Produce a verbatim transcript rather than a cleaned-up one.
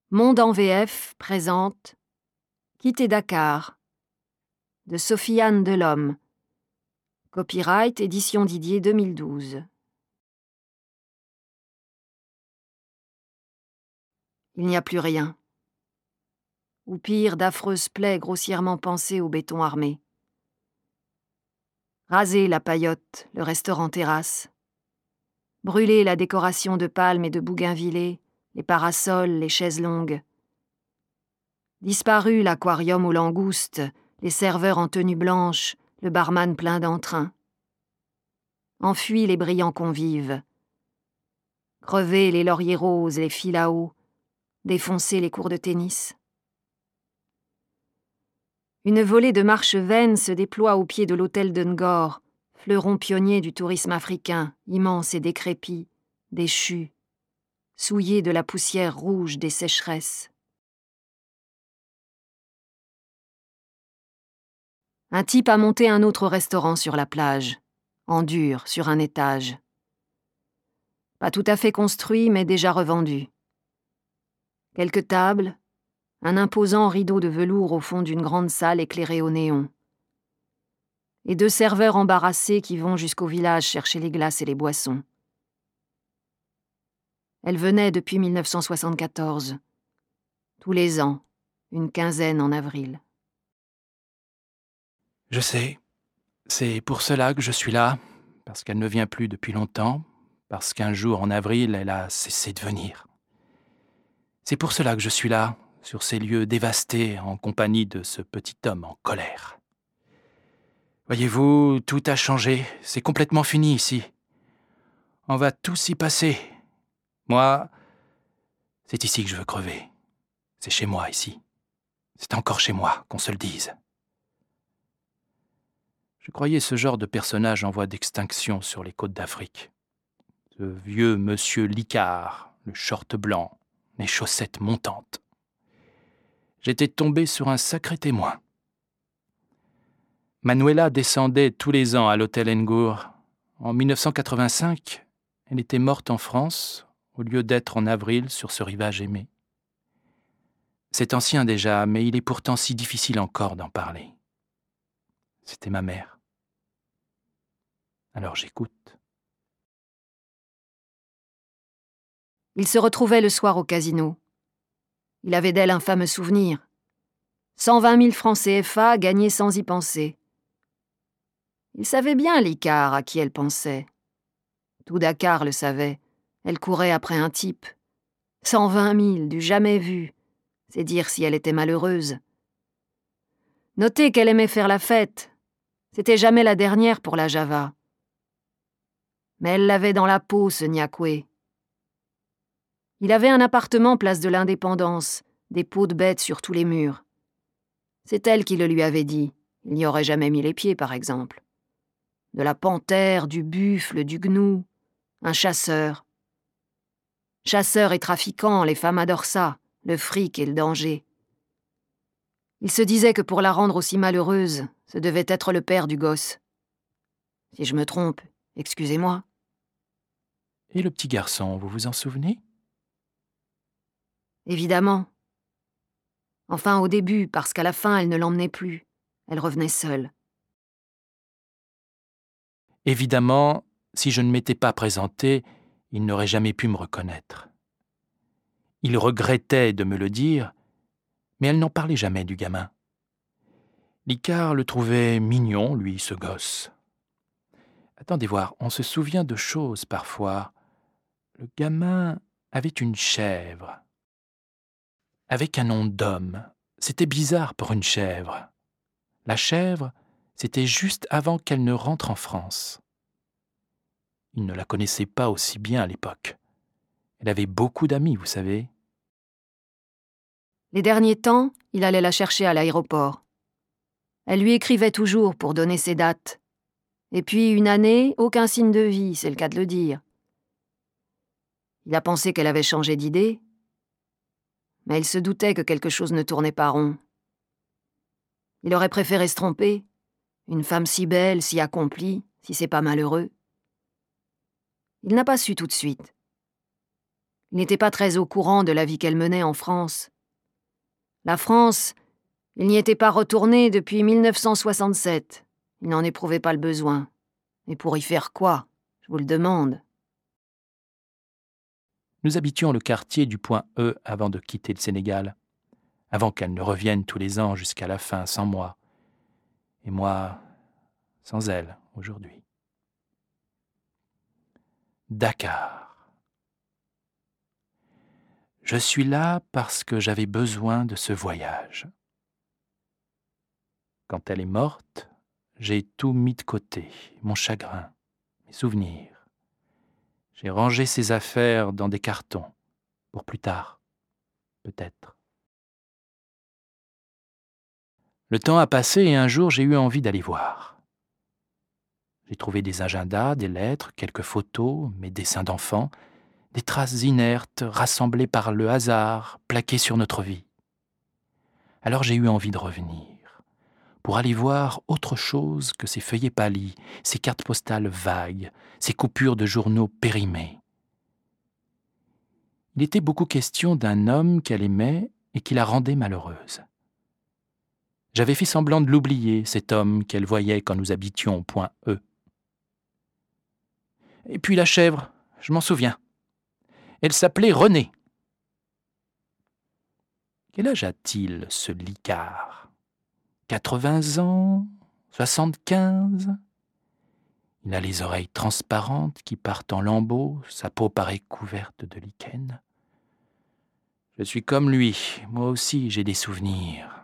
Monde en V F présente Quitter Dakar de Sophie-Anne Delhomme. Copyright Édition Didier deux mille douze. Il n'y a plus rien. Ou pire, d'affreuses plaies grossièrement pansées au béton armé. Raser la paillote, le restaurant-terrasse. Brûler la décoration de palmes et de bougainvillées, les parasols, les chaises longues. Disparu l'aquarium aux langoustes, les serveurs en tenue blanche, le barman plein d'entrain. Enfui les brillants convives. Crevés les lauriers roses, les fils à eau, défoncés les cours de tennis. Une volée de marches vaines se déploie au pied de l'hôtel de Ngor, fleuron pionnier du tourisme africain, immense et décrépit, déchu, souillé de la poussière rouge des sécheresses. Un type a monté un autre restaurant sur la plage, en dur, sur un étage. Pas tout à fait construit, mais déjà revendu. Quelques tables, un imposant rideau de velours au fond d'une grande salle éclairée au néon. Et deux serveurs embarrassés qui vont jusqu'au village chercher les glaces et les boissons. Elle venait depuis mille neuf cent soixante-quatorze. Tous les ans, une quinzaine en avril. Je sais, c'est pour cela que je suis là, parce qu'elle ne vient plus depuis longtemps, parce qu'un jour en avril, elle a cessé de venir. C'est pour cela que je suis là, sur ces lieux dévastés, en compagnie de ce petit homme en colère. Voyez-vous, tout a changé, c'est complètement fini ici. On va tous y passer. Moi, c'est ici que je veux crever. C'est chez moi ici. C'est encore chez moi, qu'on se le dise. Je croyais ce genre de personnage en voie d'extinction sur les côtes d'Afrique. Ce vieux monsieur Licard, le short blanc, les chaussettes montantes. J'étais tombé sur un sacré témoin. Manuela descendait tous les ans à l'hôtel Ngour. En mille neuf cent quatre-vingt-cinq, elle était morte en France, au lieu d'être en avril sur ce rivage aimé. C'est ancien déjà, mais il est pourtant si difficile encore d'en parler. C'était ma mère. Alors j'écoute. Il se retrouvait le soir au casino. Il avait d'elle un fameux souvenir. cent vingt mille francs C F A gagnés sans y penser. Il savait bien, Licard, à qui elle pensait. Tout Dakar le savait. Elle courait après un type. cent vingt mille, du jamais vu. C'est dire si elle était malheureuse. Notez qu'elle aimait faire la fête. C'était jamais la dernière pour la Java. Mais elle l'avait dans la peau, ce Niakwe. Il avait un appartement place de l'Indépendance, des peaux de bêtes sur tous les murs. C'est elle qui le lui avait dit. Il n'y aurait jamais mis les pieds, par exemple. De la panthère, du buffle, du gnou. Un chasseur. Chasseur et trafiquant, les femmes adorent ça, le fric et le danger. Il se disait que pour la rendre aussi malheureuse, ce devait être le père du gosse. Si je me trompe, excusez-moi. Et le petit garçon, vous vous en souvenez ? Évidemment. Enfin, au début, parce qu'à la fin, elle ne l'emmenait plus. Elle revenait seule. Évidemment, si je ne m'étais pas présenté, il n'aurait jamais pu me reconnaître. Il regrettait de me le dire, mais elle n'en parlait jamais du gamin. Licard le trouvait mignon, lui, ce gosse. Attendez voir, on se souvient de choses parfois. Le gamin avait une chèvre, avec un nom d'homme. C'était bizarre pour une chèvre. La chèvre, c'était juste avant qu'elle ne rentre en France. Il ne la connaissait pas aussi bien à l'époque. Elle avait beaucoup d'amis, vous savez. Les derniers temps, il allait la chercher à l'aéroport. Elle lui écrivait toujours pour donner ses dates. Et puis, une année, aucun signe de vie, c'est le cas de le dire. Il a pensé qu'elle avait changé d'idée, mais il se doutait que quelque chose ne tournait pas rond. Il aurait préféré se tromper. Une femme si belle, si accomplie, si c'est pas malheureux. Il n'a pas su tout de suite. Il n'était pas très au courant de la vie qu'elle menait en France. La France, il n'y était pas retourné depuis mille neuf cent soixante-sept. Il n'en éprouvait pas le besoin. Et pour y faire quoi, je vous le demande. Nous habitions le quartier du point E avant de quitter le Sénégal, avant qu'elle ne revienne tous les ans jusqu'à la fin sans moi, et moi sans elle aujourd'hui. Dakar. Je suis là parce que j'avais besoin de ce voyage. Quand elle est morte, j'ai tout mis de côté, mon chagrin, mes souvenirs. J'ai rangé ses affaires dans des cartons, pour plus tard, peut-être. Le temps a passé et un jour j'ai eu envie d'aller voir. J'ai trouvé des agendas, des lettres, quelques photos, mes dessins d'enfants, des traces inertes rassemblées par le hasard, plaquées sur notre vie. Alors j'ai eu envie de revenir, pour aller voir autre chose que ces feuillets pâlis, ces cartes postales vagues, ces coupures de journaux périmés. Il était beaucoup question d'un homme qu'elle aimait et qui la rendait malheureuse. J'avais fait semblant de l'oublier, cet homme qu'elle voyait quand nous habitions au point E. Et puis la chèvre, je m'en souviens. Elle s'appelait Renée. Quel âge a-t-il, ce Licard? Quatre-vingts ans? Soixante-quinze? Il a les oreilles transparentes qui partent en lambeaux, sa peau paraît couverte de lichen. Je suis comme lui, moi aussi j'ai des souvenirs.